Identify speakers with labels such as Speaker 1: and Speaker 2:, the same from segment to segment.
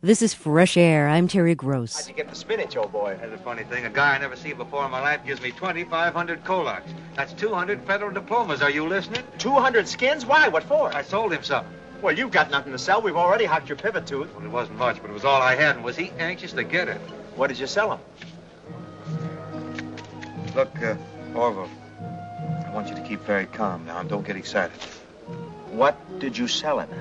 Speaker 1: This is Fresh Air. I'm Terry Gross.
Speaker 2: How'd you get the spinach, old boy?
Speaker 3: That's a funny thing. A guy I never seen before in my life gives me 2,500 Kolaks. That's 200 federal diplomas. Are you listening?
Speaker 2: 200 skins? Why? What for?
Speaker 3: I sold him something.
Speaker 2: Well, you've got nothing to sell. We've already hocked your pivot tooth.
Speaker 3: Well, it wasn't much, but it was all I had, and was he anxious to get it?
Speaker 2: What did you sell him?
Speaker 3: Look, Orville, I want you to keep very calm now and don't get excited.
Speaker 2: What did you sell him?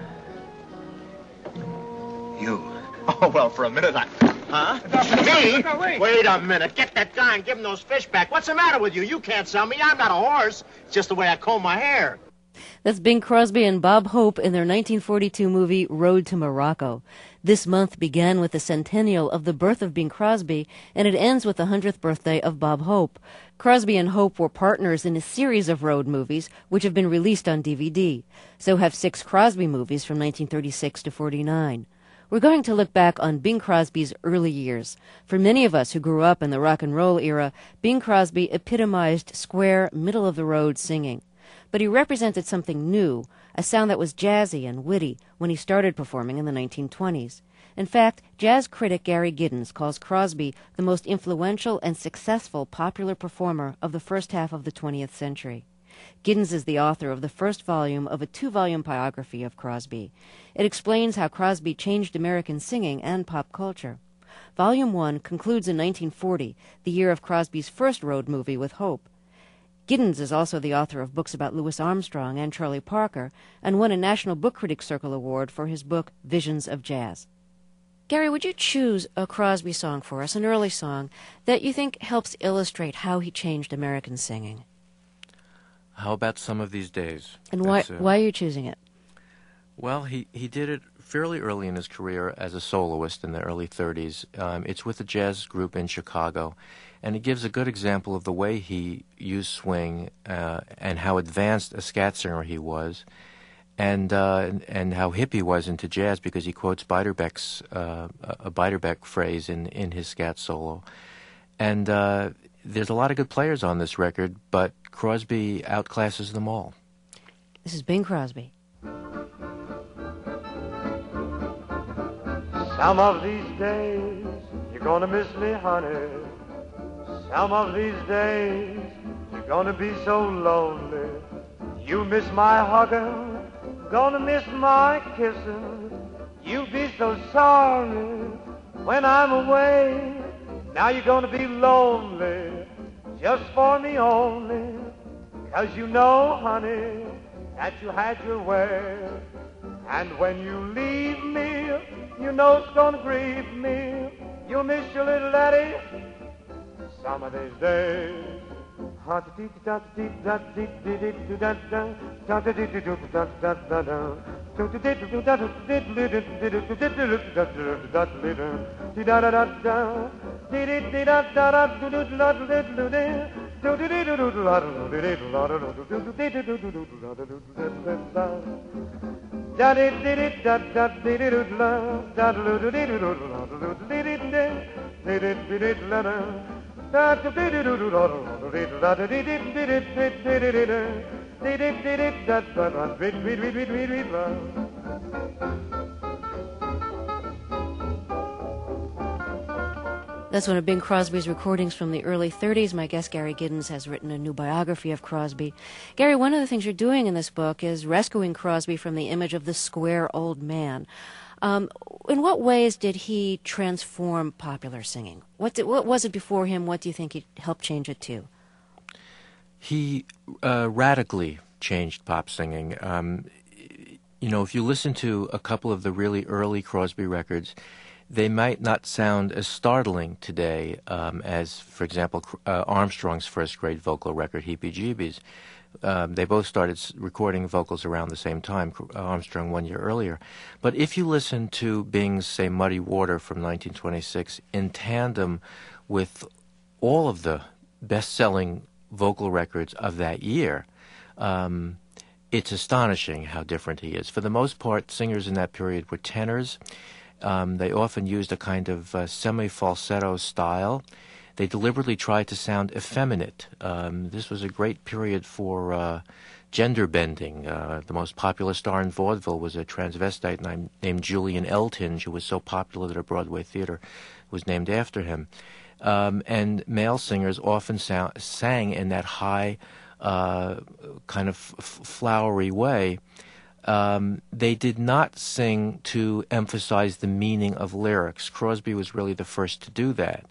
Speaker 3: You.
Speaker 2: Oh, well, for a minute I... Huh? Me? Wait a minute. Get that guy and give him those fish back. What's the matter with you? You can't sell me. I'm not a horse. It's just the way I comb my hair.
Speaker 1: That's Bing Crosby and Bob Hope in their 1942 movie Road to Morocco. This month began with the centennial of the birth of Bing Crosby, and it ends with the 100th birthday of Bob Hope. Crosby and Hope were partners in a series of road movies, which have been released on DVD. So have 6 Crosby movies from 1936 to 49. We're going to look back on Bing Crosby's early years. For many of us who grew up in the rock and roll era, Bing Crosby epitomized square, middle-of-the-road singing. But he represented something new, a sound that was jazzy and witty when he started performing in the 1920s. In fact, jazz critic Gary Giddens calls Crosby the most influential and successful popular performer of the first half of the 20th century. Giddens is the author of the first volume of a 2-volume biography of Crosby. It explains how Crosby changed American singing and pop culture. Volume 1 concludes in 1940, the year of Crosby's first road movie with Hope. Giddens is also the author of books about Louis Armstrong and Charlie Parker, and won a National Book Critics Circle Award for his book Visions of Jazz. Gary, would you choose a Crosby song for us, an early song, that you think helps illustrate how he changed American singing?
Speaker 4: How about Some of These Days?
Speaker 1: And why are you choosing it?
Speaker 4: Well, he did it fairly early in his career as a soloist in the early 30s. It's with a jazz group in Chicago, and it gives a good example of the way he used swing and how advanced a scat singer he was, and how hip he was into jazz, because he quotes Beiderbecke's a Beiderbecke phrase in his scat solo. And there's a lot of good players on this record, but Crosby outclasses them all.
Speaker 1: This is Bing Crosby.
Speaker 5: Some of these days you're gonna miss me, honey. Some of these days you're gonna be so lonely. You miss my hugging, gonna miss my kissing. You'll be so sorry when I'm away. Now you're gonna be lonely just for me only. 'Cause you know, honey, that you had your way. And when you leave me, you know it's gonna grieve me. You'll miss your little Eddie some of these days.
Speaker 1: That's one of Bing Crosby's recordings from the early 30s. My guest, Gary Giddens, has written a new biography of Crosby. Gary, one of the things you're doing in this book is rescuing Crosby from the image of the square old man. In what ways did he transform popular singing? What was it before him? What do you think he helped change it to?
Speaker 4: He radically changed pop singing. If you listen to a couple of the really early Crosby records, they might not sound as startling today as, for example, Armstrong's first great vocal record, Heebie Jeebies. They both started recording vocals around the same time, Armstrong 1 year earlier. But if you listen to Bing's, say, Muddy Water from 1926, in tandem with all of the best-selling vocal records of that year, it's astonishing how different he is. For the most part, singers in that period were tenors. They often used a kind of semi-falsetto style. They deliberately tried to sound effeminate. This was a great period for gender bending. The most popular star in vaudeville was a transvestite named Julian Eltinge, who was so popular that a Broadway theater was named after him. And male singers often sang in that high, kind of flowery way. They did not sing to emphasize the meaning of lyrics. Crosby was really the first to do that.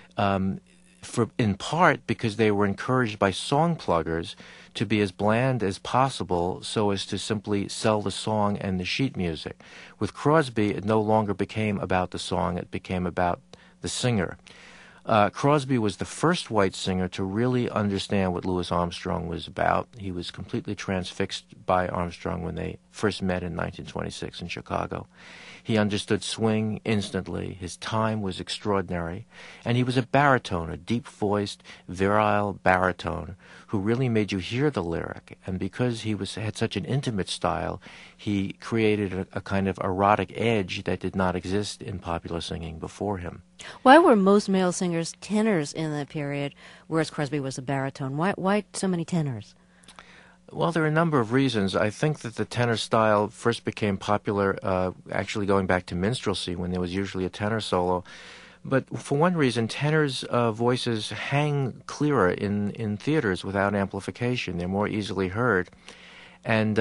Speaker 4: In part because they were encouraged by song pluggers to be as bland as possible so as to simply sell the song and the sheet music. With Crosby, it no longer became about the song, it became about the singer. Crosby was the first white singer to really understand what Louis Armstrong was about. He was completely transfixed by Armstrong when they first met in 1926 in Chicago. He understood swing instantly. His time was extraordinary. And he was a baritone, a deep-voiced, virile baritone who really made you hear the lyric. And because he had such an intimate style, he created a kind of erotic edge that did not exist in popular singing before him.
Speaker 1: Why were most male singers tenors in that period, whereas Crosby was a baritone? Why so many tenors?
Speaker 4: Well, there are a number of reasons. I think that the tenor style first became popular actually going back to minstrelsy when there was usually a tenor solo. But for one reason, tenors' voices hang clearer in theaters without amplification. They're more easily heard. And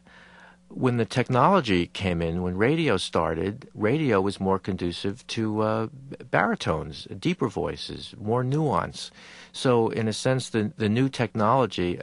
Speaker 4: when the technology came in, when radio started, radio was more conducive to baritones, deeper voices, more nuance. So in a sense, the new technology,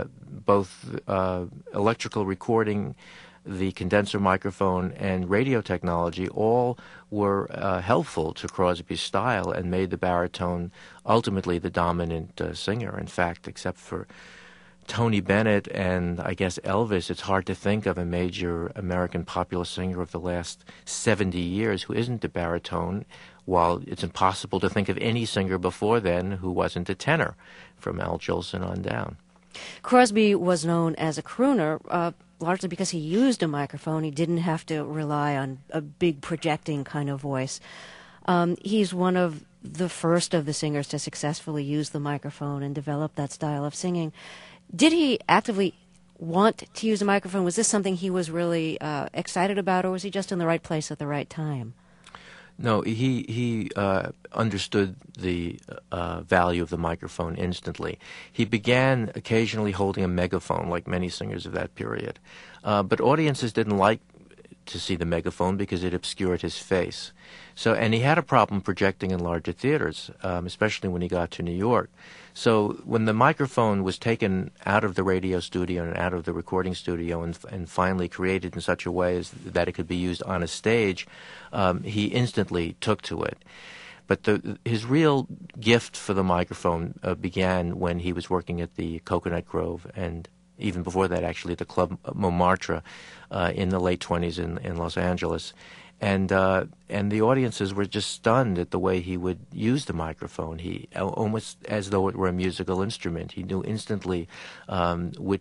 Speaker 4: both electrical recording, the condenser microphone, and radio technology, all were helpful to Crosby's style and made the baritone ultimately the dominant singer. In fact, except for Tony Bennett and I guess Elvis, it's hard to think of a major American popular singer of the last 70 years who isn't a baritone, while it's impossible to think of any singer before then who wasn't a tenor, from Al Jolson on down.
Speaker 1: Crosby was known as a crooner, largely because he used a microphone. He didn't have to rely on a big projecting kind of voice. He's one of the first of the singers to successfully use the microphone and develop that style of singing. Did he actively want to use a microphone? Was this something he was really excited about, or was he just in the right place at the right time?
Speaker 4: No, he understood the value of the microphone instantly. He began occasionally holding a megaphone, like many singers of that period. But audiences didn't like to see the megaphone because it obscured his face. And he had a problem projecting in larger theaters, especially when he got to New York. So when the microphone was taken out of the radio studio and out of the recording studio and finally created in such a way that it could be used on a stage, he instantly took to it. But his real gift for the microphone began when he was working at the Coconut Grove, and even before that, actually, at the Club Montmartre in the late 20s in Los Angeles. And the audiences were just stunned at the way he would use the microphone. He almost as though it were a musical instrument. He knew instantly how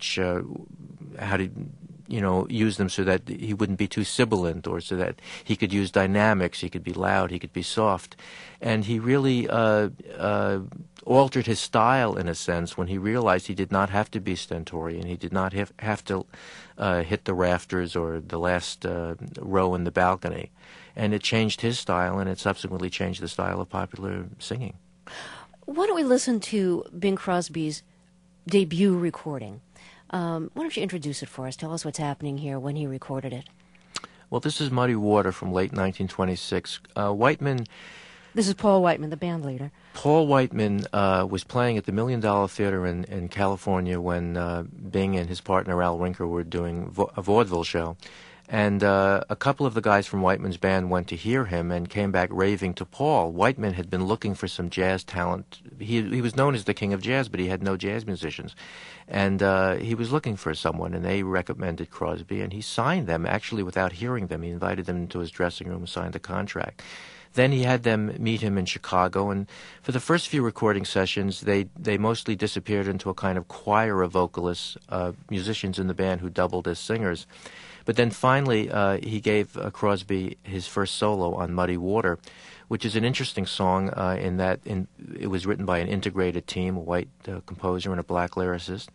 Speaker 4: to use them so that he wouldn't be too sibilant, or so that he could use dynamics. He could be loud. He could be soft, and he really altered his style in a sense when he realized he did not have to be stentorian. He did not have to hit the rafters or the last row in the balcony. And it changed his style, and it subsequently changed the style of popular singing.
Speaker 1: Why don't we listen to Bing Crosby's debut recording? Why don't you introduce it for us? Tell us what's happening here when he recorded it.
Speaker 4: Well, this is Muddy Water from late 1926. Whiteman...
Speaker 1: This is Paul Whiteman, the band leader.
Speaker 4: Paul Whiteman was playing at the $1 Million Theater in California when Bing and his partner Al Rinker were doing a vaudeville show. And a couple of the guys from Whiteman's band went to hear him and came back raving to Paul. Whiteman had been looking for some jazz talent. He was known as the king of jazz, but he had no jazz musicians. And he was looking for someone, and they recommended Crosby, and he signed them, actually without hearing them. He invited them into his dressing room and signed a contract. Then he had them meet him in Chicago, and for the first few recording sessions, they mostly disappeared into a kind of choir of vocalists, musicians in the band who doubled as singers. But then finally, he gave Crosby his first solo on Muddy Water, which is an interesting song in that it was written by an integrated team, a white composer and a black lyricist.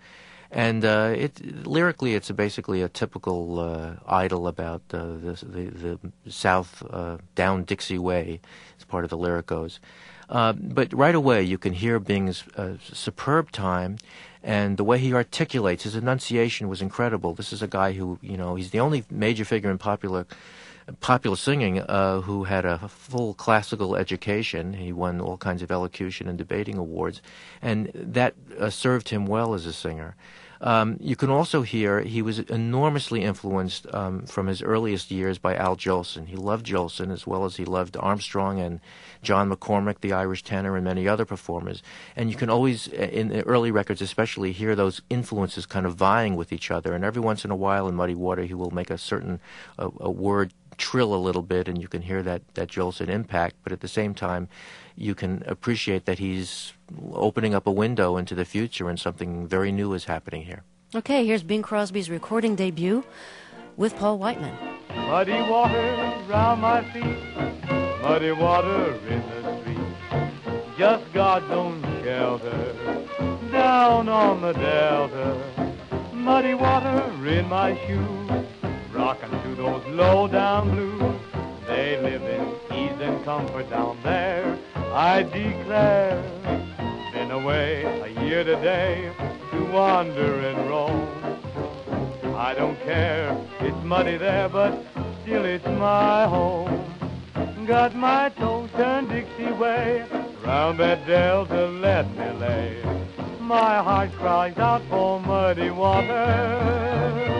Speaker 4: And lyrically, it's basically a typical idyll about the South down Dixie way, as part of the lyric goes. But right away, you can hear Bing's superb time, and the way he articulates, his enunciation was incredible. This is a guy who, he's the only major figure in popular singing who had a full classical education. He won all kinds of elocution and debating awards, and that served him well as a singer. You can also hear he was enormously influenced from his earliest years by Al Jolson. He loved Jolson as well as he loved Armstrong and John McCormack, the Irish tenor, and many other performers. And you can always, in the early records especially, hear those influences kind of vying with each other. And every once in a while in Muddy Water, he will make a certain a word trill a little bit, and you can hear that Jolson impact. But at the same time, you can appreciate that he's opening up a window into the future, and something very new is happening here.
Speaker 1: Okay, here's Bing Crosby's recording debut with Paul Whiteman.
Speaker 5: Muddy water round my feet, muddy water in the street, just God's own shelter down on the delta. Muddy water in my shoes, rocking to those low-down blues. They live in ease and comfort down there, I declare. Been away a year today to wander and roam. I don't care, it's muddy there, but still it's my home. Got my toe turned Dixie way, round that delta let me lay. My heart cries out for muddy water.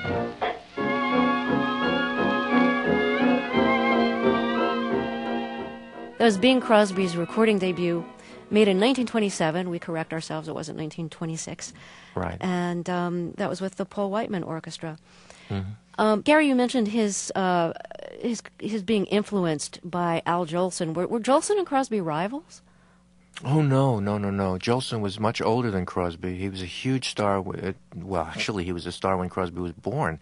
Speaker 1: That was Bing Crosby's recording debut, made in 1927. We correct ourselves, it wasn't 1926.
Speaker 4: Right.
Speaker 1: And that was with the Paul Whiteman Orchestra.
Speaker 4: Mm-hmm.
Speaker 1: Gary, you mentioned his being influenced by Al Jolson. Were Jolson and Crosby rivals?
Speaker 4: Oh, no. Jolson was much older than Crosby. He was a huge star. Well, actually, he was a star when Crosby was born.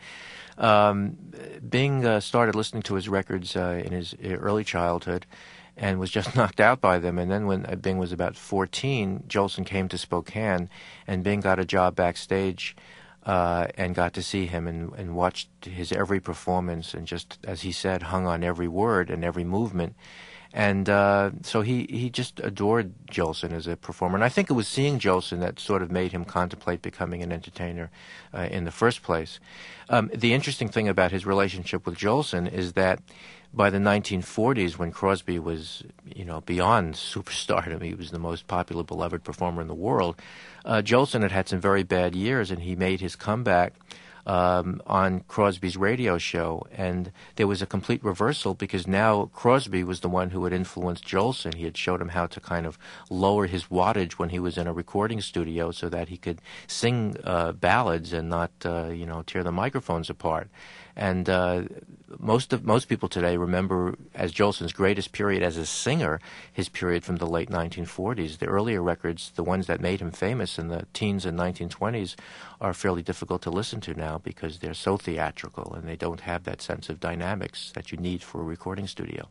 Speaker 4: Bing started listening to his records in his early childhood and was just knocked out by them. And then when Bing was about 14, Jolson came to Spokane, and Bing got a job backstage and got to see him and watched his every performance, and just, as he said, hung on every word and every movement. And so he just adored Jolson as a performer. And I think it was seeing Jolson that sort of made him contemplate becoming an entertainer in the first place. The interesting thing about his relationship with Jolson is that by the 1940s, when Crosby was, beyond superstardom, he was the most popular, beloved performer in the world, Jolson had some very bad years, and he made his comeback on Crosby's radio show, and there was a complete reversal, because now Crosby was the one who had influenced Jolson. He had showed him how to kind of lower his wattage when he was in a recording studio so that he could sing ballads and not, tear the microphones apart. And most people today remember as Jolson's greatest period as a singer his period from the late 1940s. The earlier records, the ones that made him famous in the teens and 1920s, are fairly difficult to listen to now because they're so theatrical and they don't have that sense of dynamics that you need for a recording studio.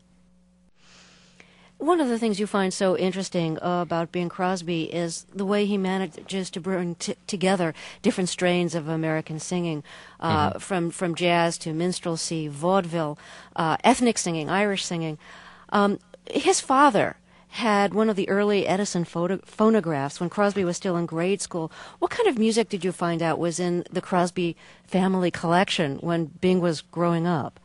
Speaker 1: One of the things you find so interesting about Bing Crosby is the way he manages to bring together different strains of American singing, from jazz to minstrelsy, vaudeville, ethnic singing, Irish singing. His father had one of the early Edison phonographs when Crosby was still in grade school. What kind of music did you find out was in the Crosby family collection when Bing was growing up?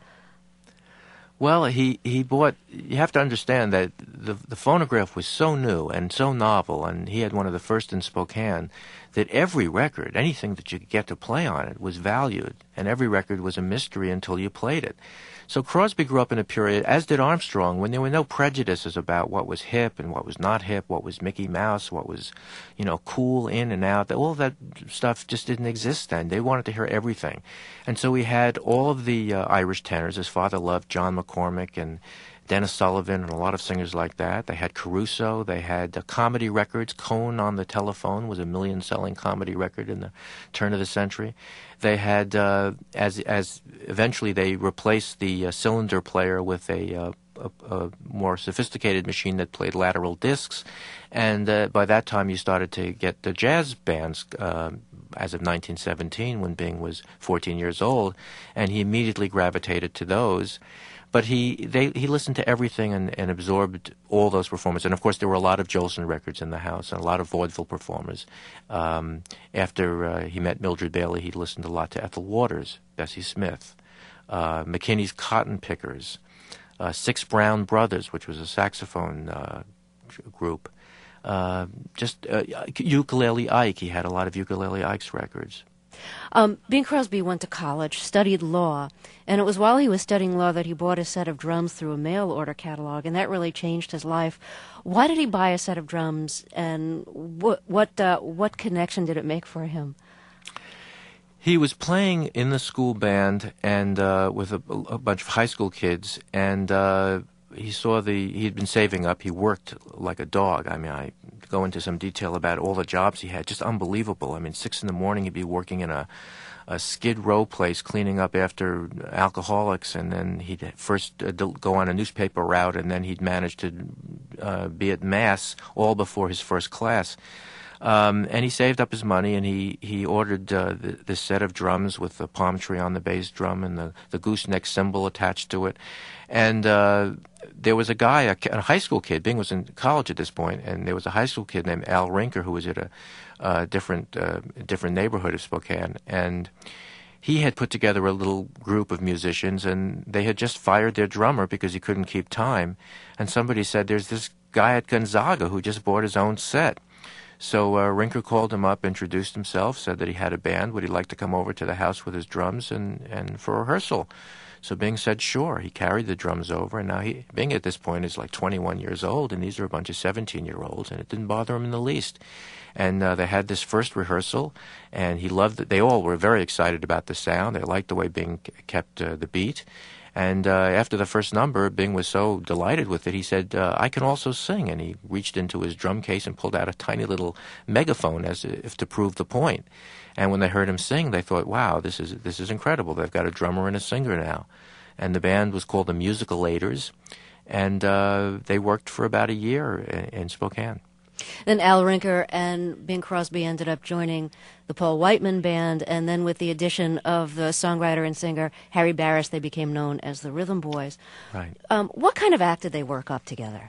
Speaker 4: Well, he bought. You have to understand that the phonograph was so new and so novel, and he had one of the first in Spokane, that every record, anything that you could get to play on it, was valued, and every record was a mystery until you played it. So Crosby grew up in a period, as did Armstrong, when there were no prejudices about what was hip and what was not hip, what was Mickey Mouse, what was, cool in and out. All that stuff just didn't exist then. They wanted to hear everything. And so he had all of the Irish tenors. His father loved John McCormack and Dennis Sullivan and a lot of singers like that. They had Caruso. They had comedy records. Cone on the Telephone was a million-selling comedy record in the turn of the century. They had, as eventually they replaced the cylinder player with a more sophisticated machine that played lateral discs, and by that time you started to get the jazz bands as of 1917 when Bing was 14 years old, and he immediately gravitated to those. But he listened to everything and absorbed all those performers. And, of course, there were a lot of Jolson records in the house and a lot of vaudeville performers. After he met Mildred Bailey, he listened a lot to Ethel Waters, Bessie Smith, McKinney's Cotton Pickers, Six Brown Brothers, which was a saxophone group. Ukulele Ike. He had a lot of Ukulele Ike's records.
Speaker 1: Bing Crosby went to college, studied law, and it was while he was studying law that he bought a set of drums through a mail order catalog, and that really changed his life. Why did he buy a set of drums, and what connection did it make for him?
Speaker 4: He was playing in the school band and with a bunch of high school kids, and he'd been saving up. He worked like a dog. I mean, I go into some detail about all the jobs he had. Just unbelievable. I mean, 6 a.m, he'd be working in a Skid Row place cleaning up after alcoholics, and then he'd first go on a newspaper route, and then he'd manage to be at Mass all before his first class. And he saved up his money, and he ordered this set of drums with the palm tree on the bass drum and the gooseneck cymbal attached to it. And there was a guy, a high school kid. Bing was in college at this point, and there was a high school kid named Al Rinker who was at a different neighborhood of Spokane, and he had put together a little group of musicians, and they had just fired their drummer because he couldn't keep time. And somebody said, "There's this guy at Gonzaga who just bought his own set." So Rinker called him up, introduced himself, said that he had a band. Would he like to come over to the house with his drums and for rehearsal? So Bing said, sure. He carried the drums over, and now Bing at this point is like 21 years old, and these are a bunch of 17-year-olds, and it didn't bother him in the least. And they had this first rehearsal, and he loved it. They all were very excited about the sound. They liked the way Bing kept the beat. And after the first number, Bing was so delighted with it, he said, I can also sing. And he reached into his drum case and pulled out a tiny little megaphone as if to prove the point. And when they heard him sing, they thought, wow, this is incredible. They've got a drummer and a singer now. And the band was called the Musicalators, and they worked for about a year in Spokane.
Speaker 1: Then Al Rinker and Bing Crosby ended up joining the Paul Whiteman Band, and then with the addition of the songwriter and singer Harry Barris, they became known as the Rhythm Boys.
Speaker 4: Right.
Speaker 1: What kind of act did they work up together?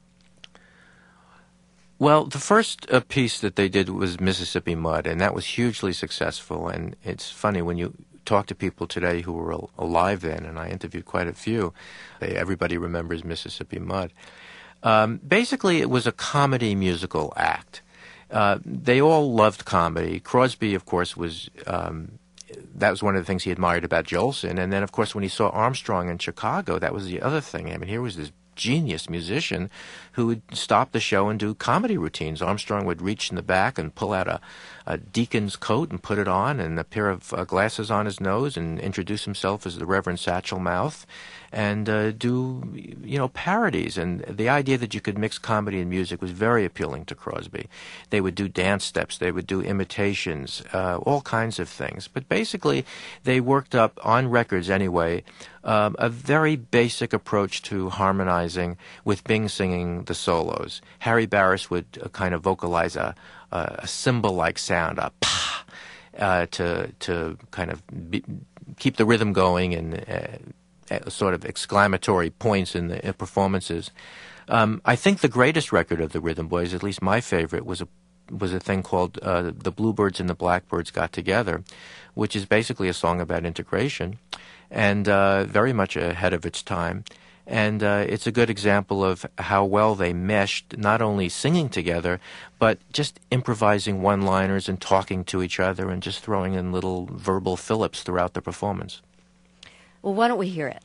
Speaker 4: Well, the first piece that they did was Mississippi Mud, and that was hugely successful. And it's funny, when you talk to people today who were alive then, and I interviewed quite a few, everybody remembers Mississippi Mud. Basically, it was a comedy musical act. They all loved comedy. Crosby, of course, that was one of the things he admired about Jolson. And then, of course, when he saw Armstrong in Chicago, that was the other thing. I mean, here was this genius musician who would stop the show and do comedy routines. Armstrong would reach in the back and pull out a deacon's coat and put it on, and a pair of glasses on his nose, and introduce himself as the Reverend Satchel Mouth, and do parodies. And the idea that you could mix comedy and music was very appealing to Crosby. They would do dance steps, they would do imitations, all kinds of things. But basically, they worked up on records anyway a very basic approach to harmonizing, with Bing singing the solos. Harry Barris would kind of vocalize a cymbal-like sound, a pa, to kind of keep the rhythm going, and sort of exclamatory points in the performances. I think the greatest record of the Rhythm Boys, at least my favorite, was a thing called The Bluebirds and the Blackbirds Got Together, which is basically a song about integration, and very much ahead of its time. And it's a good example of how well they meshed, not only singing together, but just improvising one-liners and talking to each other and just throwing in little verbal fillips throughout the performance.
Speaker 1: Well, why don't we hear it?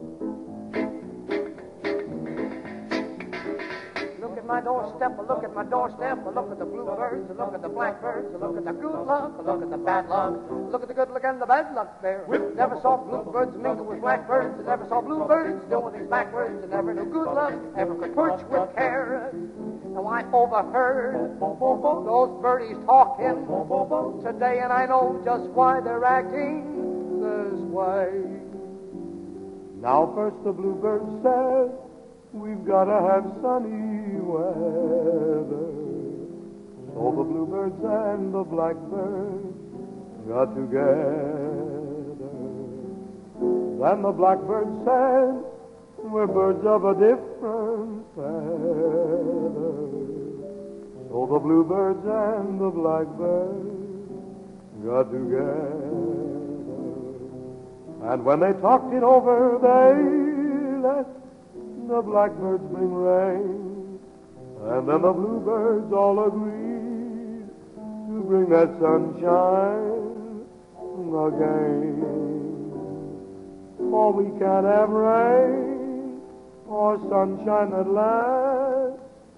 Speaker 6: Look at my doorstep, look at my doorstep, look at the bluebirds, look at the blackbirds, look at the good luck, look at the bad luck, look at the good luck and the bad luck there. Never saw bluebirds mingle with blackbirds, and never saw bluebirds doing things backwards, and never knew good luck ever could perch with care. Now I overheard those birdies talking today, and I know just why they're acting this way.
Speaker 5: Now first the bluebird says, we've got to have sunny weather. So the bluebirds and the blackbirds got together. Then the blackbird said, we're birds of a different feather. So the bluebirds and the blackbirds got together. And when they talked it over, they let the blackbirds bring rain. And then the bluebirds all agreed to bring that sunshine again. For we can't have rain or sunshine that lasts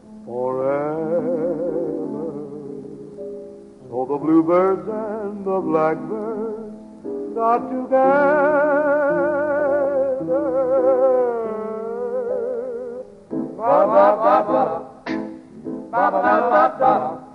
Speaker 5: forever. So the bluebirds and the blackbirds got together. Ba-ba-ba-ba. Ba-ba-ba-ba-ba.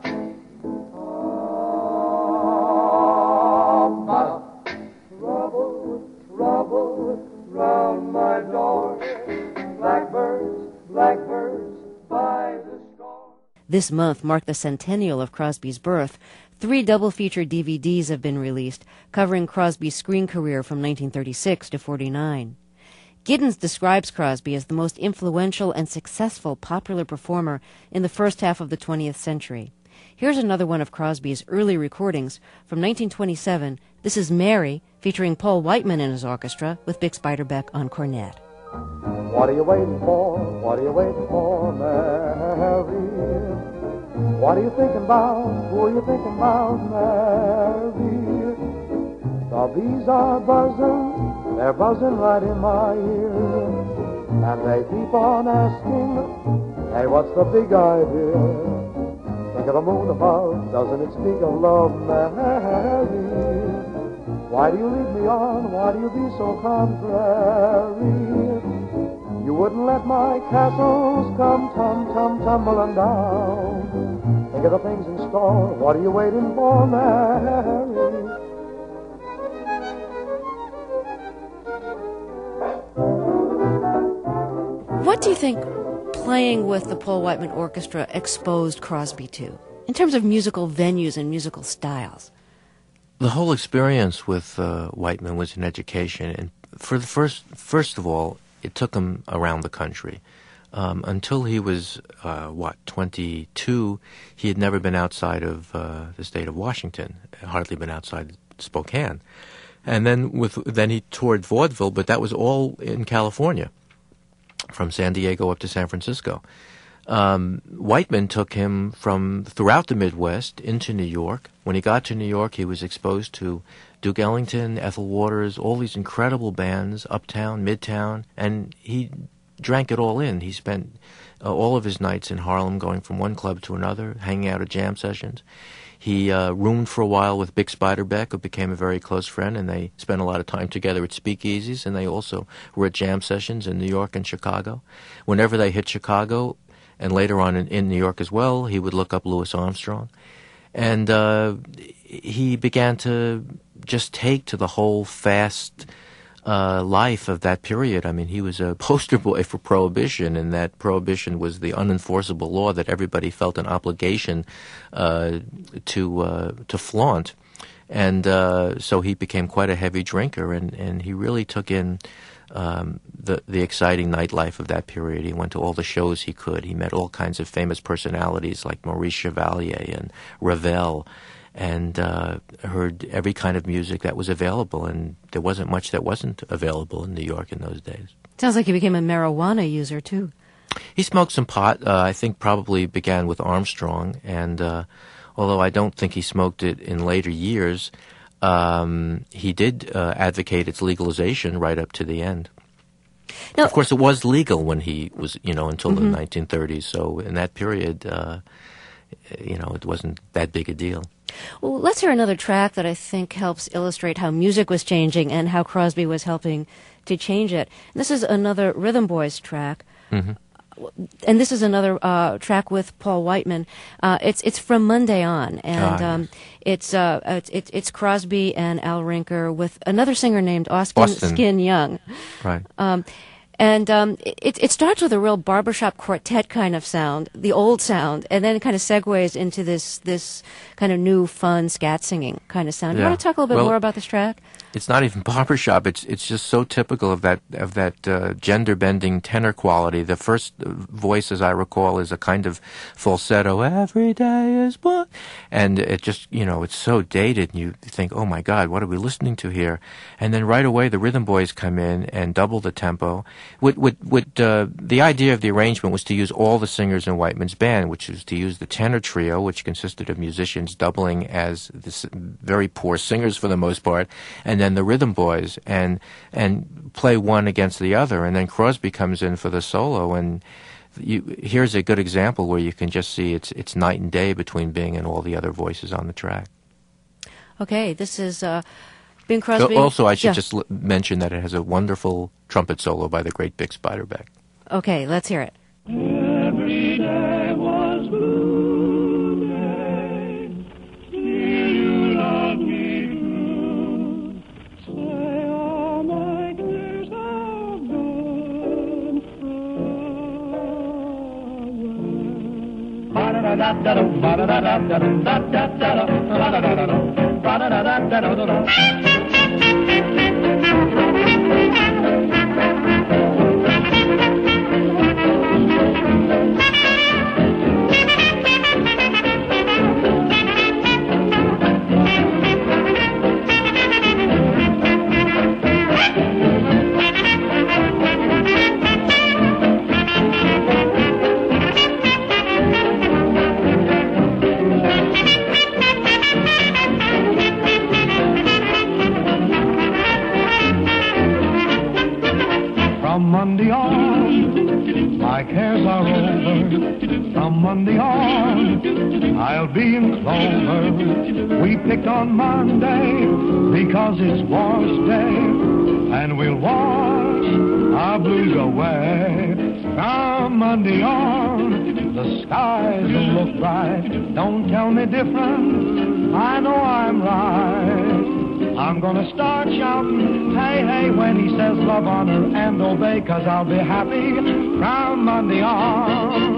Speaker 5: Trouble round my door. Blackbirds, blackbirds by the score.
Speaker 1: This month marked the centennial of Crosby's birth. 3 double-feature DVDs have been released, covering Crosby's screen career from 1936 to 49. Giddens describes Crosby as the most influential and successful popular performer in the first half of the 20th century. Here's another one of Crosby's early recordings from 1927. This is Mary, featuring Paul Whiteman and his orchestra, with Bix Beiderbecke on cornet.
Speaker 5: What are you waiting for? What are you waiting for, Mary? What are you thinking about? Who are you thinking about, Mary? The bees are buzzing, they're buzzing right in my ear. And they keep on asking, hey, what's the big idea? Think of the moon above, doesn't it speak of love, Mary? Why do you lead me on? Why do you be so contrary? You wouldn't let my castles come tumbling down. Think of the things in store, what are you waiting for, Mary?
Speaker 1: What do you think playing with the Paul Whiteman Orchestra exposed Crosby to, in terms of musical venues and musical styles?
Speaker 4: The whole experience with Whiteman was an education, and for the first of all, it took him around the country. Until he was 22, he had never been outside of the state of Washington, hardly been outside Spokane, and then he toured vaudeville, but that was all in California, from San Diego up to San Francisco. Whiteman took him from throughout the Midwest into New York. When he got to New York, he was exposed to Duke Ellington, Ethel Waters, all these incredible bands, Uptown, Midtown, and he drank it all in. He spent all of his nights in Harlem going from one club to another, hanging out at jam sessions. He roomed for a while with Bix Beiderbecke, who became a very close friend, and they spent a lot of time together at speakeasies, and they also were at jam sessions in New York and Chicago. Whenever they hit Chicago, and later on in New York as well, he would look up Louis Armstrong. And he began to just take to the whole fast life of that period. I mean, he was a poster boy for Prohibition, and that Prohibition was the unenforceable law that everybody felt an obligation to flaunt. And so he became quite a heavy drinker, and he really took in the exciting nightlife of that period. He went to all the shows he could. He met all kinds of famous personalities like Maurice Chevalier and Ravel, and heard every kind of music that was available, and there wasn't much that wasn't available in New York in those days.
Speaker 1: Sounds like he became a marijuana user, too.
Speaker 4: He smoked some pot. I think probably began with Armstrong, and although I don't think he smoked it in later years, he did advocate its legalization right up to the end. Now, of course, it was legal when he was, until the 1930s, so in that period, it wasn't that big a deal.
Speaker 1: Well, let's hear another track that I think helps illustrate how music was changing and how Crosby was helping to change it. This is another Rhythm Boys track. Mm-hmm. And this is another track with Paul Whiteman. It's from Monday On, and it's Crosby and Al Rinker with another singer named Austin Skin Young.
Speaker 4: Right.
Speaker 1: And it starts with a real barbershop quartet kind of sound, the old sound, and then it kind of segues into this kind of new, fun scat singing kind of sound. You want to talk a little bit more about this track?
Speaker 4: It's not even barbershop. It's just so typical of that gender bending tenor quality. The first voice, as I recall, is a kind of falsetto. Every day is one, and it just it's so dated, and you think, oh my God, what are we listening to here? And then right away the Rhythm Boys come in and double the tempo. The idea of the arrangement was to use all the singers in Whiteman's band, which was to use the tenor trio, which consisted of musicians doubling as very poor singers for the most part, and then the Rhythm Boys, and play one against the other, and then Crosby comes in for the solo, and here's a good example where you can just see it's night and day between Bing and all the other voices on the track. Okay,
Speaker 1: this is Bing Crosby.
Speaker 4: Also, I should just mention that it has a wonderful trumpet solo by the great Bix Beiderbecke.
Speaker 1: Okay, let's hear it.
Speaker 7: Every day was blue day, still you love me true. Say all my years have gone away. Ba-da-da-da-da-da, ba-da-da-da-da-da, ba-da-da-da-da-da, ba-da-da-da-da-da. Monday on, my cares are over. From Monday on, I'll be in clover. We picked on Monday because it's wash day, and we'll wash our blues away. From Monday on, the skies will look bright. Don't tell me different, I know I'm right. I'm gonna start shouting, hey, hey, when he says love, honor, and obey, 'cause I'll be happy from Monday on.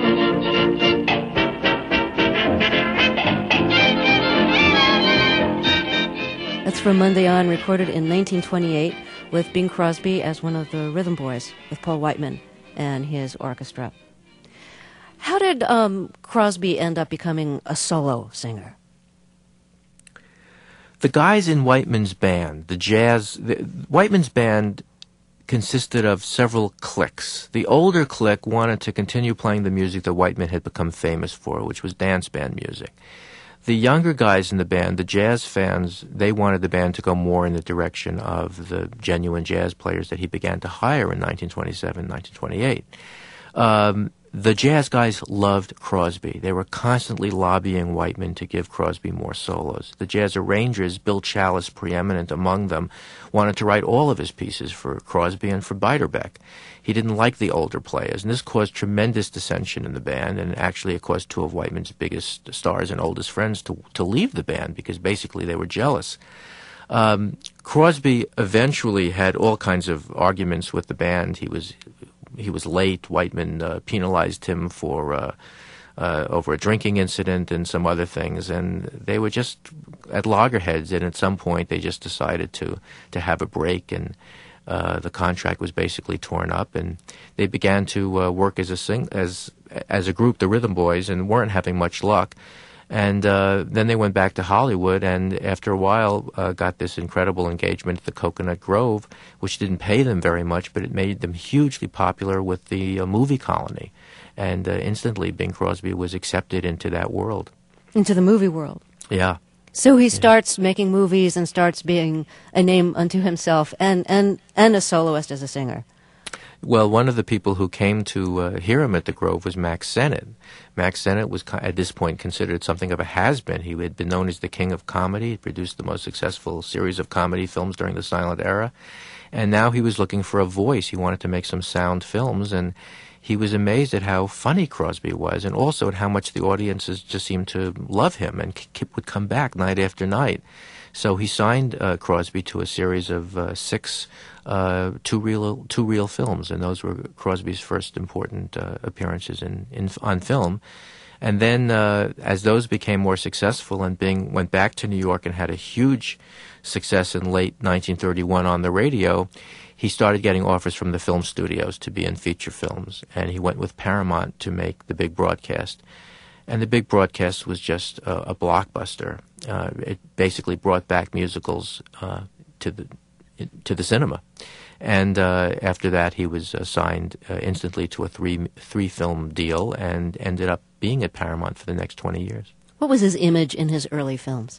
Speaker 1: That's from Monday On, recorded in 1928 with Bing Crosby as one of the Rhythm Boys with Paul Whiteman and his orchestra. How did Crosby end up becoming a solo singer?
Speaker 4: The guys in Whiteman's band, Whiteman's band consisted of several cliques. The older clique wanted to continue playing the music that Whiteman had become famous for, which was dance band music. The younger guys in the band, the jazz fans, they wanted the band to go more in the direction of the genuine jazz players that he began to hire in 1927, 1928. The jazz guys loved Crosby. They were constantly lobbying Whiteman to give Crosby more solos. The jazz arrangers, Bill Challis preeminent among them, wanted to write all of his pieces for Crosby and for Beiderbecke. He didn't like the older players, and this caused tremendous dissension in the band, and actually it caused two of Whiteman's biggest stars and oldest friends to leave the band because basically they were jealous. Crosby eventually had all kinds of arguments with the band. He was late. Whiteman penalized him for over a drinking incident and some other things, and they were just at loggerheads. And at some point, they just decided to have a break, and the contract was basically torn up. And they began to work as a group, the Rhythm Boys, and weren't having much luck. And then they went back to Hollywood, and after a while got this incredible engagement at the Coconut Grove, which didn't pay them very much, but it made them hugely popular with the movie colony. And instantly Bing Crosby was accepted into that world.
Speaker 1: Into the movie world.
Speaker 4: Yeah.
Speaker 1: So he starts making movies and starts being a name unto himself and a soloist as a singer.
Speaker 4: Well, one of the people who came to hear him at the Grove was Max Sennett. Max Sennett was, at this point, considered something of a has-been. He had been known as the king of comedy. He produced the most successful series of comedy films during the silent era. And now he was looking for a voice. He wanted to make some sound films, and he was amazed at how funny Crosby was, and also at how much the audiences just seemed to love him and would come back night after night. So he signed Crosby to a series of 6 two reel films, and those were Crosby's first important appearances on film. And then as those became more successful and Bing went back to New York and had a huge success in late 1931 on the radio, he started getting offers from the film studios to be in feature films, and he went with Paramount to make The Big Broadcast. And The Big Broadcast was just a blockbuster. It basically brought back musicals to the cinema. And after that, he was signed instantly to a three film deal and ended up being at Paramount for the next 20 years.
Speaker 1: What was his image in his early films?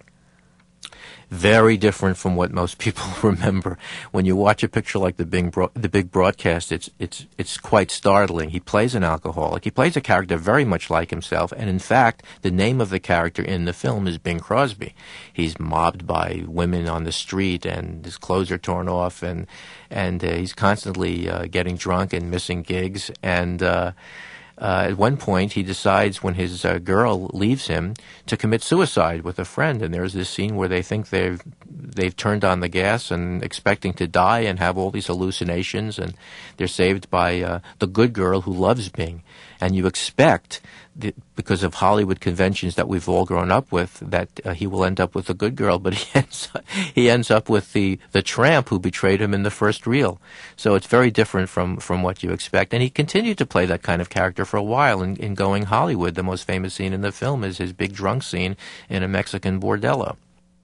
Speaker 4: Very different from what most people remember. When you watch a picture like The Big Broadcast, it's quite startling. He plays an alcoholic. He plays a character very much like himself, and in fact, the name of the character in the film is Bing Crosby. He's mobbed by women on the street, and his clothes are torn off, and he's constantly getting drunk and missing gigs, and at one point, he decides when his girl leaves him to commit suicide with a friend, and there's this scene where they think they've turned on the gas and expecting to die and have all these hallucinations, and they're saved by the good girl who loves Bing. And you expect, because of Hollywood conventions that we've all grown up with, that he will end up with the good girl, but he ends up with the tramp who betrayed him in the first reel. So it's very different from what you expect. And he continued to play that kind of character for a while in Going Hollywood. The most famous scene in the film is his big drunk scene in a Mexican bordello.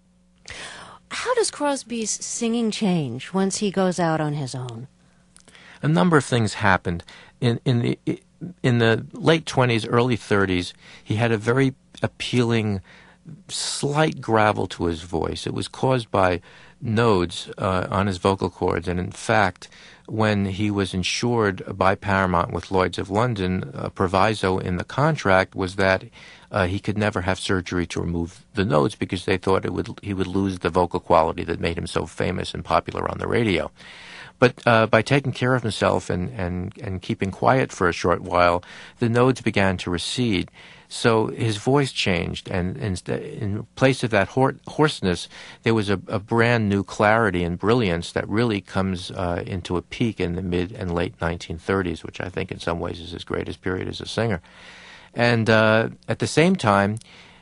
Speaker 1: How does Crosby's singing change once he goes out on his own?
Speaker 4: A number of things happened. In the late 20s, early 30s, he had a very appealing, slight gravel to his voice. It was caused by nodes on his vocal cords, and in fact, when he was insured by Paramount with Lloyd's of London, a proviso in the contract was that he could never have surgery to remove the nodes because they thought he would lose the vocal quality that made him so famous and popular on the radio. But by taking care of himself and keeping quiet for a short while, the nodes began to recede. So his voice changed, and in place of that hoarseness, there was a brand new clarity and brilliance that really comes into a peak in the mid and late 1930s, which I think in some ways is his greatest period as a singer. And at the same time,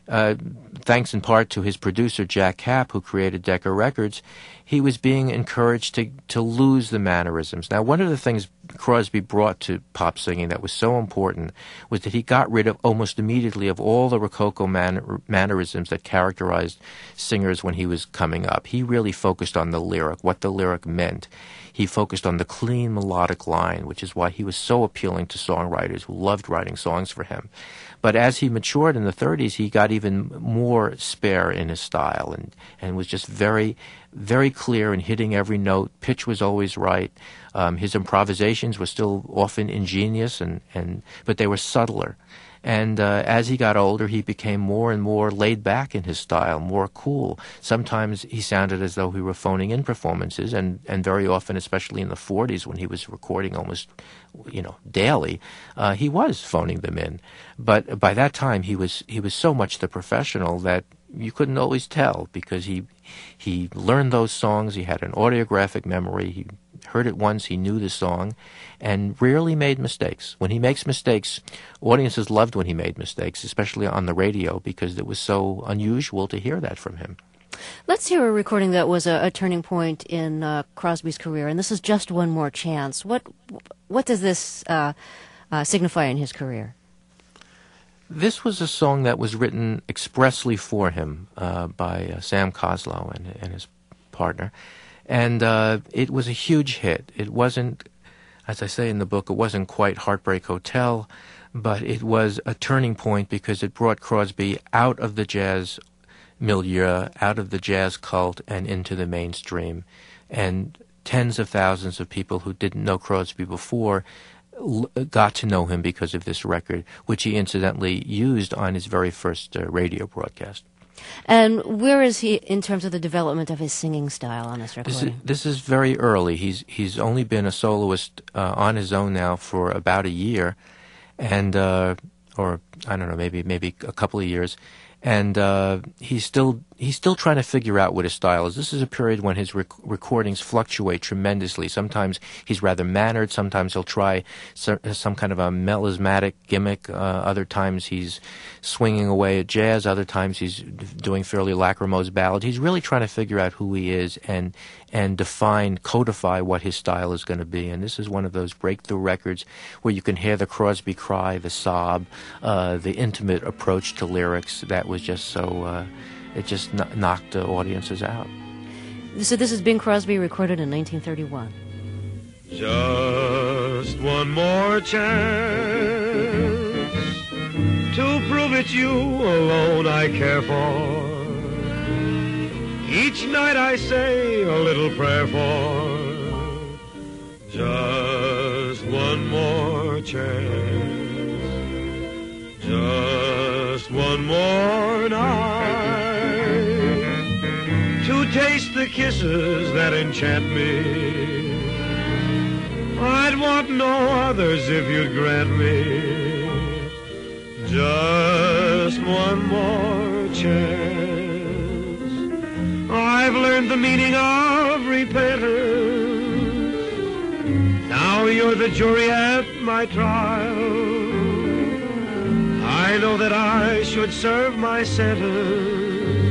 Speaker 4: thanks in part to his producer Jack Kapp, who created Decca Records, he was being encouraged to lose the mannerisms. Now, one of the things Crosby brought to pop singing that was so important was that he got rid of almost immediately of all the Rococo mannerisms that characterized singers when he was coming up. He really focused on the lyric, what the lyric meant. He focused on the clean melodic line, which is why he was so appealing to songwriters who loved writing songs for him. But as he matured in the 30s, he got even more spare in his style and was just very, very clear in hitting every note. Pitch was always right. His improvisations were still often ingenious, but they were subtler. And as he got older, he became more and more laid back in his style, more cool. Sometimes he sounded as though he were phoning in performances, and very often, especially in the 40s when he was recording almost, daily, he was phoning them in. But by that time, he was so much the professional that you couldn't always tell, because he learned those songs. He had an audiographic memory. He heard it once, he knew the song, and rarely made mistakes. When he makes mistakes, audiences loved when he made mistakes, especially on the radio, because it was so unusual to hear that from him.
Speaker 1: Let's hear a recording that was a turning point in Crosby's career, and this is Just One More Chance. What does this signify in his career?
Speaker 4: This was a song that was written expressly for him by Sam Coslow and his partner. And it was a huge hit. It wasn't, as I say in the book, it wasn't quite Heartbreak Hotel, but it was a turning point because it brought Crosby out of the jazz milieu, out of the jazz cult, and into the mainstream. And tens of thousands of people who didn't know Crosby before got to know him because of this record, which he incidentally used on his very first radio broadcast.
Speaker 1: And where is he in terms of the development of his singing style on this recording?
Speaker 4: This is very early. He's only been a soloist on his own now for about a year, and or I don't know, maybe a couple of years, and he's still trying to figure out what his style is. This is a period when his recordings fluctuate tremendously. Sometimes he's rather mannered. Sometimes he'll try some kind of a melismatic gimmick. Other times he's swinging away at jazz. Other times he's doing fairly lachrymose ballads. He's really trying to figure out who he is and codify what his style is going to be. And this is one of those breakthrough records where you can hear the Crosby cry, the sob, the intimate approach to lyrics that was just so... It just knocked the audiences out.
Speaker 1: So this is Bing Crosby, recorded in 1931.
Speaker 7: Just one more chance to prove it's you alone I care for. Each night I say a little prayer for just one more chance, just one more night to taste the kisses that enchant me. I'd want no others if you'd grant me just one more chance. I've learned the meaning of repentance. Now you're the jury at my trial. I know that I should serve my sentence.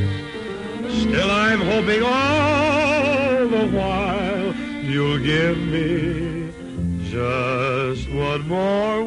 Speaker 7: Still I'm hoping all the while you'll give me just one more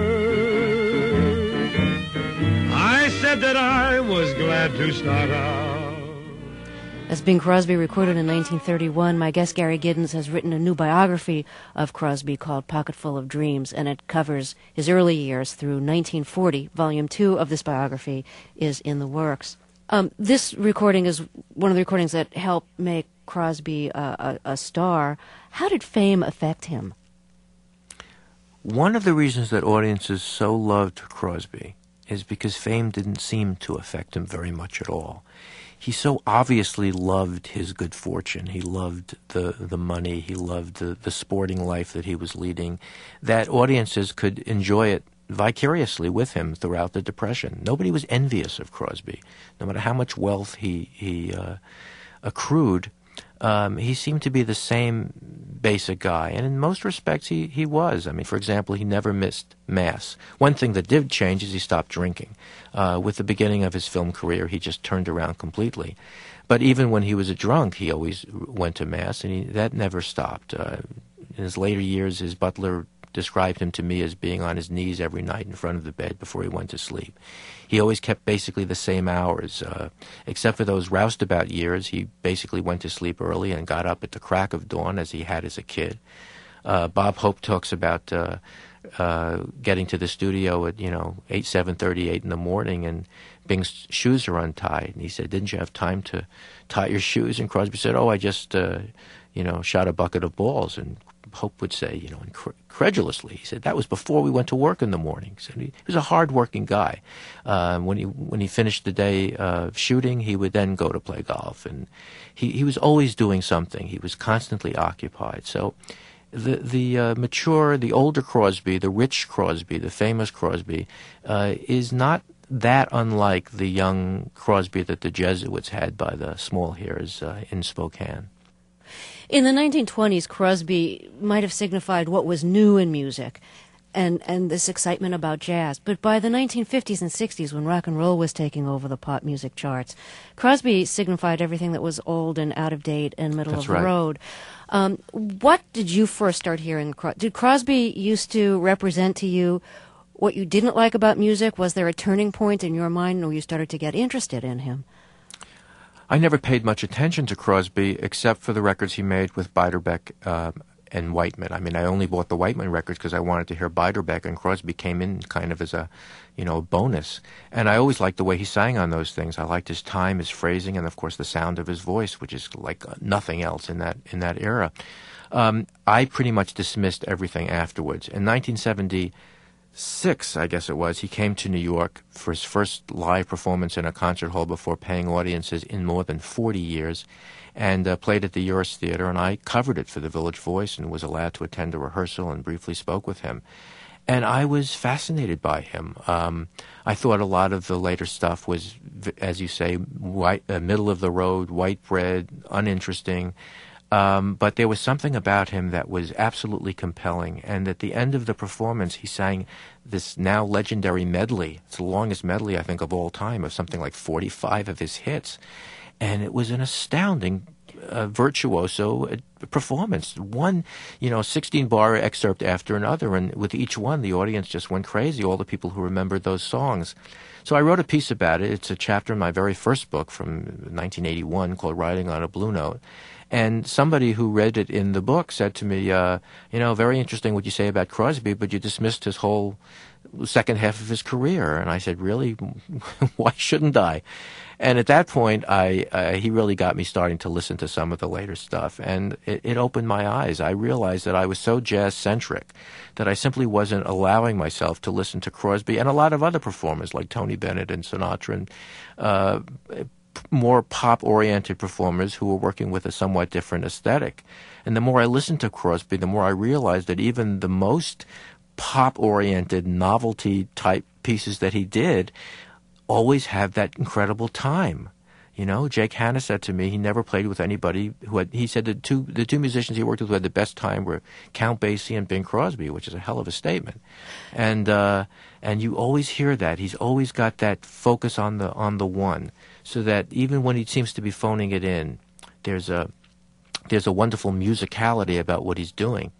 Speaker 7: word. I said that I was glad to start out.
Speaker 1: As Bing Crosby, recorded in 1931, my guest Gary Giddens has written a new biography of Crosby called Pocketful of Dreams, and it covers his early years through 1940. Volume 2 of this biography is in the works. This recording is one of the recordings that helped make Crosby a star. How did fame affect him?
Speaker 4: One of the reasons that audiences so loved Crosby is because fame didn't seem to affect him very much at all. He so obviously loved his good fortune. He loved the money. He loved the sporting life that he was leading, that audiences could enjoy it vicariously with him throughout the Depression. Nobody was envious of Crosby. No matter how much wealth he accrued, he seemed to be the same basic guy. And in most respects, he was. I mean, for example, he never missed Mass. One thing that did change is he stopped drinking. With the beginning of his film career, he just turned around completely. But even when he was a drunk, he always went to Mass, and that never stopped. In his later years, his butler described him to me as being on his knees every night in front of the bed before he went to sleep. He always kept basically the same hours. Except for those roustabout years, he basically went to sleep early and got up at the crack of dawn as he had as a kid. Bob Hope talks about getting to the studio at 7:30, 8 in the morning, and Bing's shoes are untied. And he said, "Didn't you have time to tie your shoes?" And Crosby said, "Oh, I just shot a bucket of balls." And Hope would say, incredulously, he said, "That was before we went to work in the morning." So he was a hard-working guy. When he finished the day of shooting, he would then go to play golf, and he was always doing something. He was constantly occupied. So the mature, the older Crosby, the rich Crosby, the famous Crosby, is not that unlike the young Crosby that the Jesuits had by the Small Heirs in Spokane.
Speaker 1: In the 1920s, Crosby might have signified what was new in music and this excitement about jazz. But by the 1950s and 60s, when rock and roll was taking over the pop music charts, Crosby signified everything that was old and out of date and middle of the road. What did you first start hearing? Did Crosby used to represent to you what you didn't like about music? Was there a turning point in your mind where you started to get interested in him?
Speaker 4: I never paid much attention to Crosby except for the records he made with Beiderbecke and Whiteman. I mean, I only bought the Whiteman records because I wanted to hear Beiderbecke, and Crosby came in kind of as a bonus. And I always liked the way he sang on those things. I liked his time, his phrasing, and of course the sound of his voice, which is like nothing else in that era. I pretty much dismissed everything afterwards. In 1970, 1946, I guess it was, he came to New York for his first live performance in a concert hall before paying audiences in more than 40 years, and played at the Uris Theater, and I covered it for the Village Voice and was allowed to attend a rehearsal and briefly spoke with him. And I was fascinated by him. I thought a lot of the later stuff was, as you say, middle of the road, white bread, uninteresting. But there was something about him that was absolutely compelling. And at the end of the performance, he sang this now legendary medley. It's the longest medley, I think, of all time, of something like 45 of his hits. And it was an astounding virtuoso performance. One, 16-bar excerpt after another. And with each one, the audience just went crazy, all the people who remembered those songs. So I wrote a piece about it. It's a chapter in my very first book from 1981 called Riding on a Blue Note. And somebody who read it in the book said to me, very interesting what you say about Crosby, but you dismissed his whole second half of his career. And I said, really? Why shouldn't I? And at that point, he really got me starting to listen to some of the later stuff. And it opened my eyes. I realized that I was so jazz-centric that I simply wasn't allowing myself to listen to Crosby and a lot of other performers like Tony Bennett and Sinatra and more pop-oriented performers who were working with a somewhat different aesthetic. And the more I listened to Crosby, the more I realized that even the most pop-oriented, novelty-type pieces that he did always have that incredible time. Jake Hanna said to me he never played with anybody he said the two musicians he worked with who had the best time were Count Basie and Bing Crosby, which is a hell of a statement. And you always hear that. He's always got that focus on the one, so that even when he seems to be phoning it in, there's a wonderful musicality about what he's doing.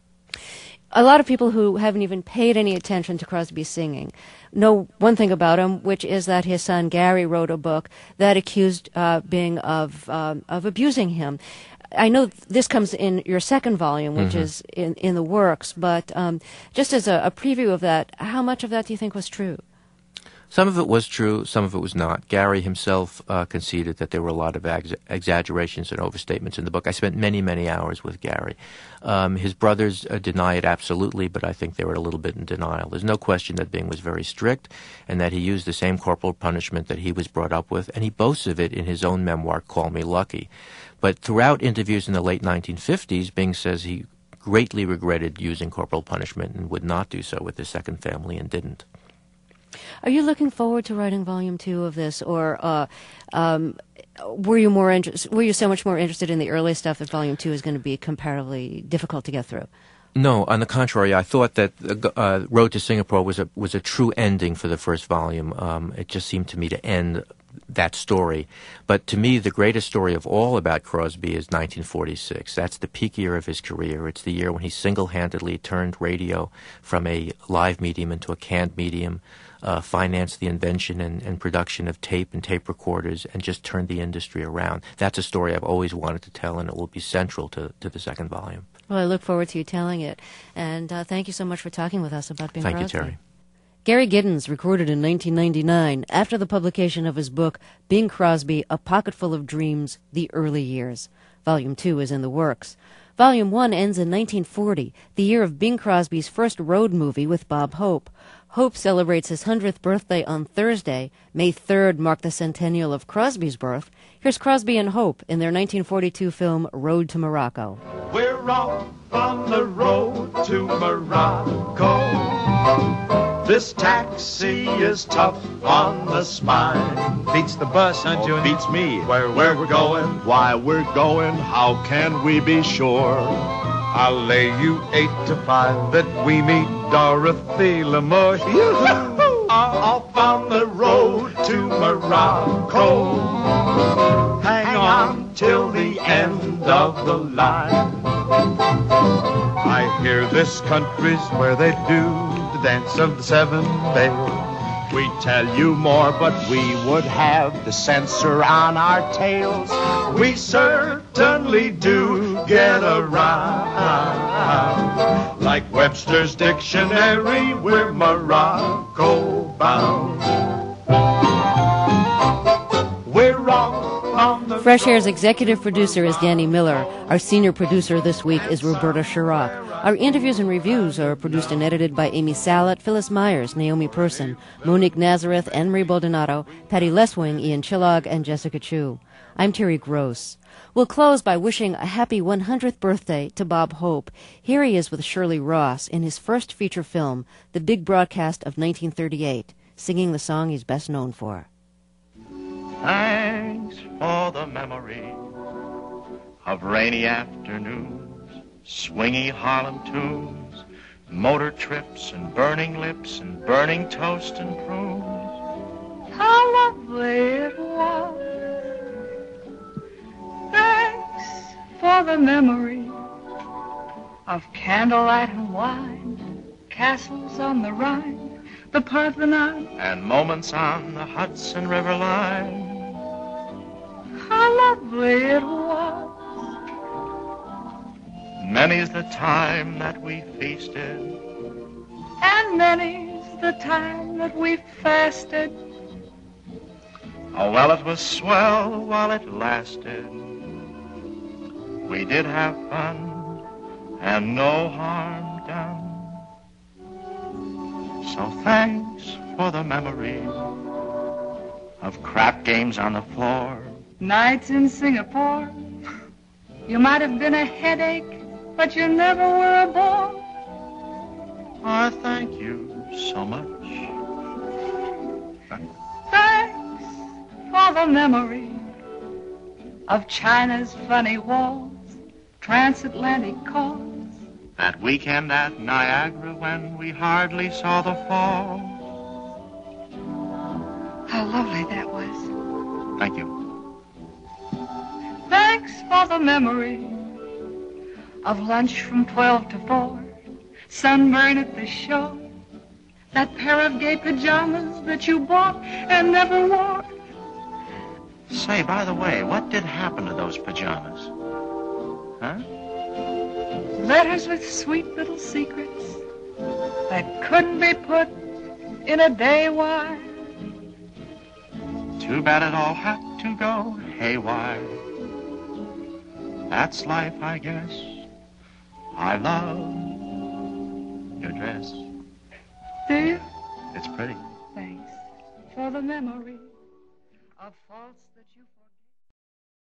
Speaker 1: A lot of people who haven't even paid any attention to Crosby's singing know one thing about him, which is that his son Gary wrote a book that accused Bing of abusing him. I know this comes in your second volume, which is in the works, but just as a preview of that, how much of that do you think was true?
Speaker 4: Some of it was true, some of it was not. Gary himself conceded that there were a lot of exaggerations and overstatements in the book. I spent many, many hours with Gary. His brothers deny it absolutely, but I think they were a little bit in denial. There's no question that Bing was very strict and that he used the same corporal punishment that he was brought up with, and he boasts of it in his own memoir, Call Me Lucky. But throughout interviews in the late 1950s, Bing says he greatly regretted using corporal punishment and would not do so with his second family and didn't.
Speaker 1: Are you looking forward to writing Volume 2 of this, or were you so much more interested in the early stuff that Volume 2 is going to be comparatively difficult to get through?
Speaker 4: No, on the contrary, I thought that Road to Singapore was a true ending for the first volume. It just seemed to me to end that story. But to me, the greatest story of all about Crosby is 1946. That's the peak year of his career. It's the year when he single-handedly turned radio from a live medium into a canned medium, financed the invention and production of tape and tape recorders, and just turned the industry around. That's a story I've always wanted to tell, and it will be central to the second volume.
Speaker 1: Well, I look forward to you telling it. And thank you so much for talking with us about Bing Crosby.
Speaker 4: Thank you, Terry.
Speaker 1: Gary Giddens recorded in 1999 after the publication of his book, Bing Crosby, A Pocketful of Dreams, The Early Years. Volume 2 is in the works. Volume 1 ends in 1940, the year of Bing Crosby's first road movie with Bob Hope. Hope celebrates his 100th birthday on Thursday. May 3rd marked the centennial of Crosby's birth. Here's Crosby and Hope in their 1942 film, Road to Morocco.
Speaker 8: We're off on the road to Morocco. This taxi is tough on the spine.
Speaker 3: Beats the bus, huh, Junior?
Speaker 8: Beats me. Where we're going, why we're going, how can we be sure?
Speaker 3: I'll lay you 8 to 5 that we meet Dorothy Lamour.
Speaker 8: Off on the road to Morocco. Hang on till the end of the line.
Speaker 3: I hear this country's where they do the dance of the 7 Veils.
Speaker 8: We tell you more, but we would have the censor on our tails. We certainly do get around. Like Webster's dictionary, we're Morocco bound. We're off on the
Speaker 1: Fresh Air's executive producer is Danny Miller. Our senior producer this week is Roberta Shirok. Our interviews and reviews are produced and edited by Amy Salat, Phyllis Myers, Naomi Person, Monique Nazareth, Anne-Marie Baldonado, Patty Leswing, Ian Chillog, and Jessica Chu. I'm Terry Gross. We'll close by wishing a happy 100th birthday to Bob Hope. Here he is with Shirley Ross in his first feature film, The Big Broadcast of 1938, singing the song he's best known for.
Speaker 8: Thanks for the memory of rainy afternoons, swingy Harlem tunes, motor trips and burning lips and burning toast and prunes.
Speaker 9: How lovely it was. Thanks for the memory of candlelight and wine, castles on the Rhine, the Parthenon,
Speaker 8: and moments on the Hudson River line.
Speaker 9: how lovely it was.
Speaker 8: Many's the time that we feasted,
Speaker 9: And many's the time that we fasted.
Speaker 8: oh well, it was swell while it lasted. We did have fun and no harm done. So thanks for the memory of crap games on the floor,
Speaker 9: Nights in Singapore. You might have been a headache, but you never were a bore.
Speaker 8: I thank you so much.
Speaker 9: Thanks for the memory of China's funny walls, transatlantic calls.
Speaker 8: That weekend at Niagara when we hardly saw the fall.
Speaker 9: How lovely that was.
Speaker 8: Thank you.
Speaker 9: Thanks for the memory of lunch from 12 to 4, sunburn at the shore, that pair of gay pajamas that you bought and never wore.
Speaker 8: Say, by the way, what did happen to those pajamas? Huh?
Speaker 9: Letters with sweet little secrets that couldn't be put in a day wire.
Speaker 8: Too bad it all had to go haywire. That's life, I guess. I love your dress.
Speaker 9: Do you?
Speaker 8: It's pretty.
Speaker 9: Thanks for the memory of false